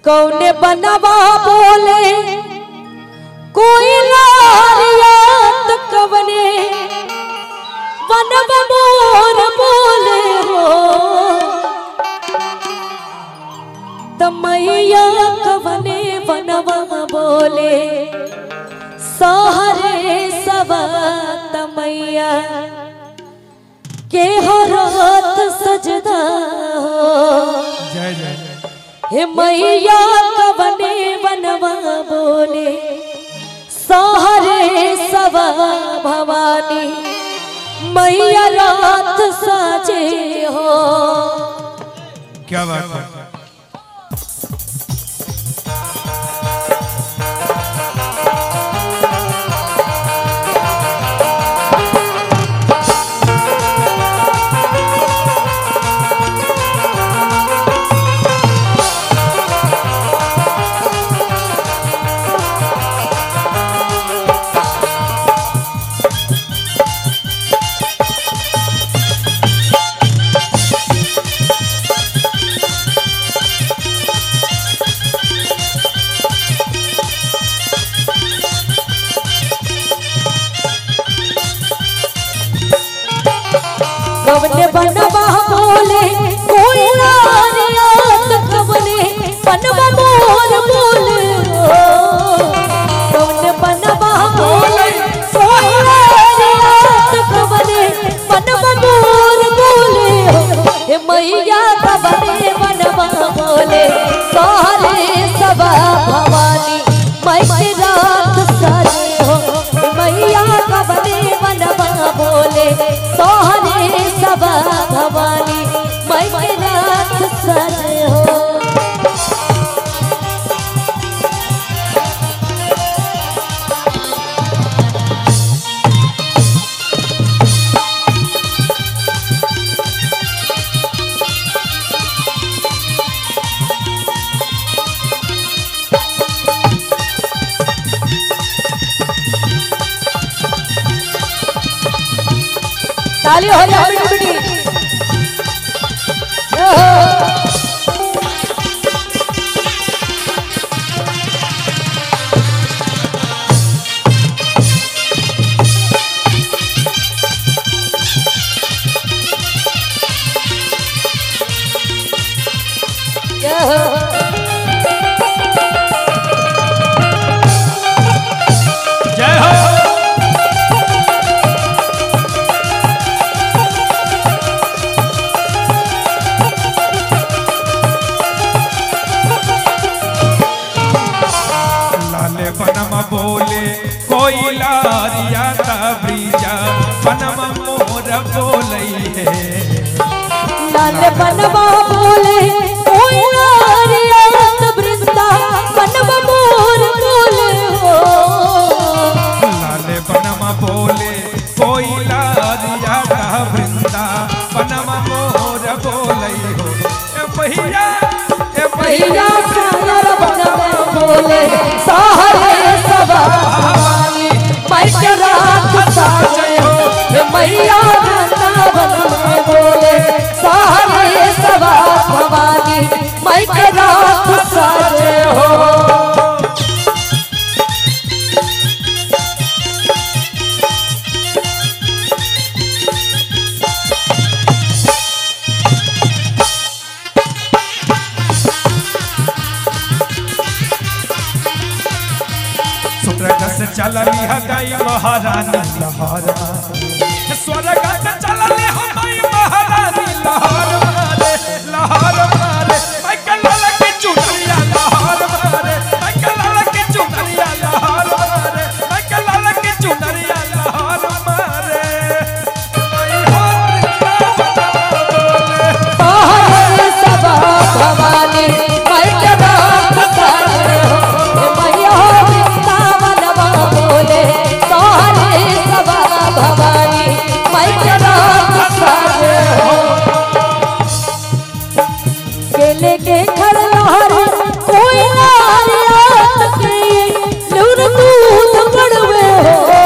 कौने बनवा बोले कोई लारियात कवने बनवा मोर बोले हो तमैया कवने बनवा बोले सहरे सवा तमैया के हो रात सजदा हो जय जय हे मैया कवने बनवा बोले सहरे सवा भवानी मैया रात साजे हो। क्या बात है। कवने बनवा बोले कोई लारियात कवने बनवा मोर बोले कवने बनवा बोले कोई लारियात कवने बनवा मोर बोले हे मैया कवने बनवा बोले सहरे सवा भवानी मैं रात साजे हो मैया कवने बनवा बोले सहरे सवा भवानी मैं रात साजे हो। ताली हो जाए बेटी बेटी जय हो। बनम बोले कोई लारिया ब्रीजा बनम मोर बोले लाल बनवा बोले कोई लारियात वृंदा बनवा मोर बोले हो लाल बनम बोले कोई लारिया वृंदा बनम मोर बोले हो भैया भैया सागर बनवा बोले सहरे सवा भवानी मैं रात साजे हो मैया राता बनवा बोले सहरे सवा भवानी मैं रात साजे हो। स्वर्ग से चलली हई महारानी लहर स्वर्ग से चलली हई महारानी लहर मारे लहर मारे लाल की चुनरिया लहर मारे लाल की चुनरिया लहर मारे लाल की चुनरिया लहर मारे सहरे सवा भवानी मैं रात साजे हो मैया वृंदावनवा बोले सहरे सवा भवानी मैं रात साजे हो। केले के घर लहर कोई लारियात के लूर दूध पड़वे हो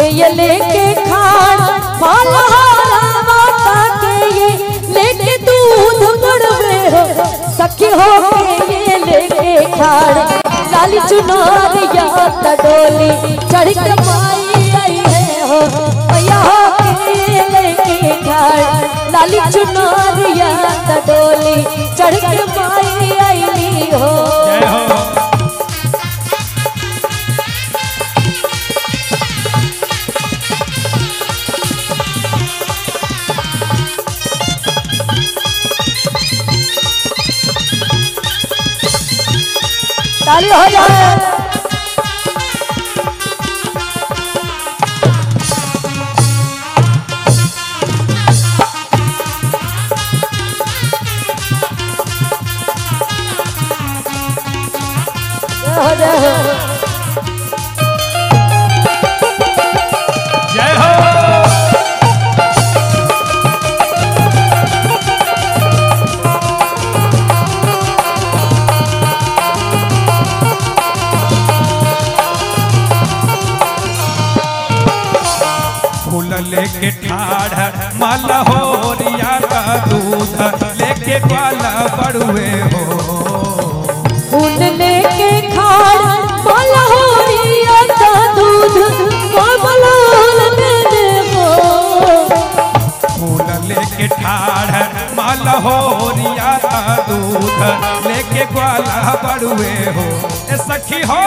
ये लेके खाड़ फलहारा माता के ये लेके दूध मड़वे हो सखी हो के ये लेके खाड़ लाली चुनरिया डोली चढ़ के माई आई है हो मैया हो के ये लेके खाड़ लाली चुनरिया डोली चढ़ के माई आई हो। जय हो। ताली हो जाए। जय हो। फूल लेके ठाढ़ माला हो रिया का दूध लेके ग्वाला बड़ुए हो। फूल लेके खाड़ माला हो रिया का दूध कोमल दे हो। फूल लेके ठाढ़ माला हो रिया का दूध लेके ग्वाला बड़ुए हो। ए सखी हो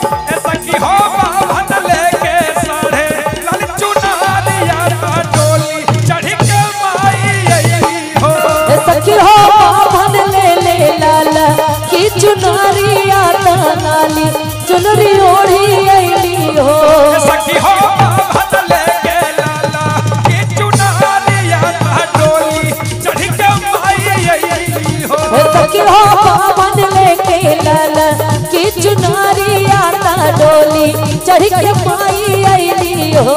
बाभन लेके साढ़े लाल चुनरिया का डोली चढ़ के माई आई हो। ए सखी हो बाभन ले लाला की चुनरिया नाली चुनरी ओढ़ी आई हो। ए सखी हो बाभन लेके लाला की चुनरिया का डोली चढ़ के माई आई हो। ए सखी हो बाभन लेके लाला की चुनरिया डोली चढ़ के माई आई हो।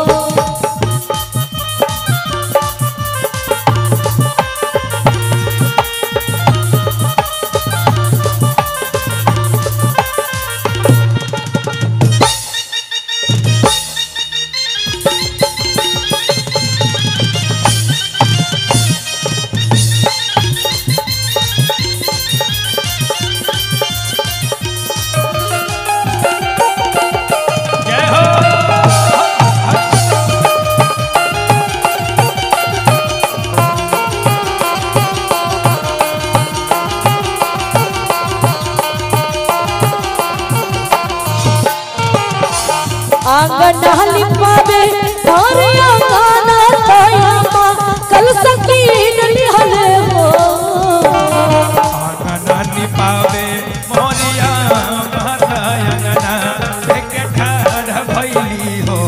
आंगन लिपावे और आंगन तयमा कल सकीन लिहल हो। आंगन लिपावे मोरिया माता अंगना लेके ठाढ़ भइली हो।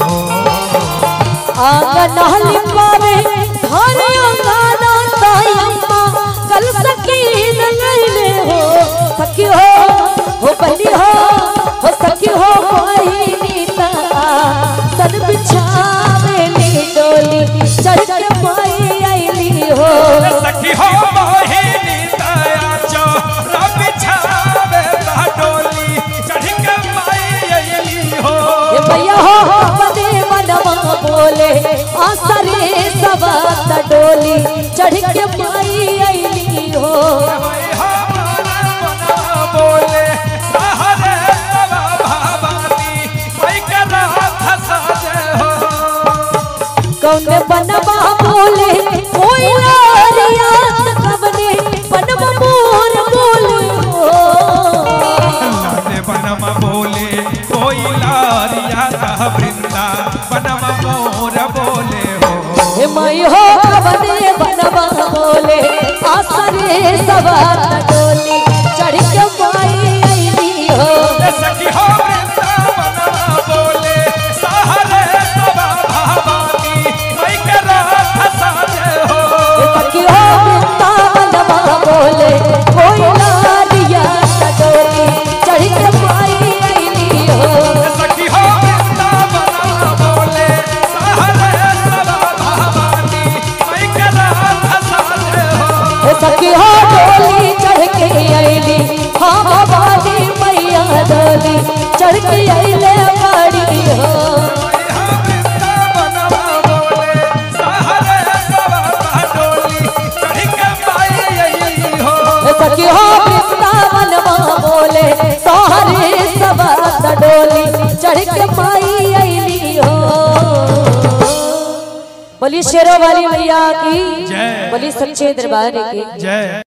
आंगन लिपावे और आंगन तयमा कल सकीन लैले हो। सखी हो बहनी हो सखी हो बहिनी सन बिछावेली डोली चढ़ के माई आईली हो। सखी हो बहिनी दया चोरा बिछावे डोली चढ़ के माई आईली हो। ए भैया हो बने मनवा बोले आसरे सवा डोली चढ़ के माई आईली हो। बोले सहरे भवानी माई के रात सजे हो। कौन बनवा बोले कोई लारिया कबने बनवा मोर बोले हो। लाने बनवा बोले कोई लारिया का वृंदा बनवा मोर बोले हो। हे माई हो कबने बनवा बोले आसरे सवा डोली चढ़ के माई आईली हो। सखी हो वृंदा बनवा बोले सहरे भवानी माई के रात सजे हो। सखी हो वृंदा बनवा बोले कोई लारिया डोली चढ़ के माई आईली हो। सखी हो वृंदा बनवा बोले सहरे भवानी माई के रात सजे हो। सखी हो डोली चढ़ डोली चढ़ के माई अली हो। बोली शेरों वाली मैया की, बोली सच्चे दरबार की जय।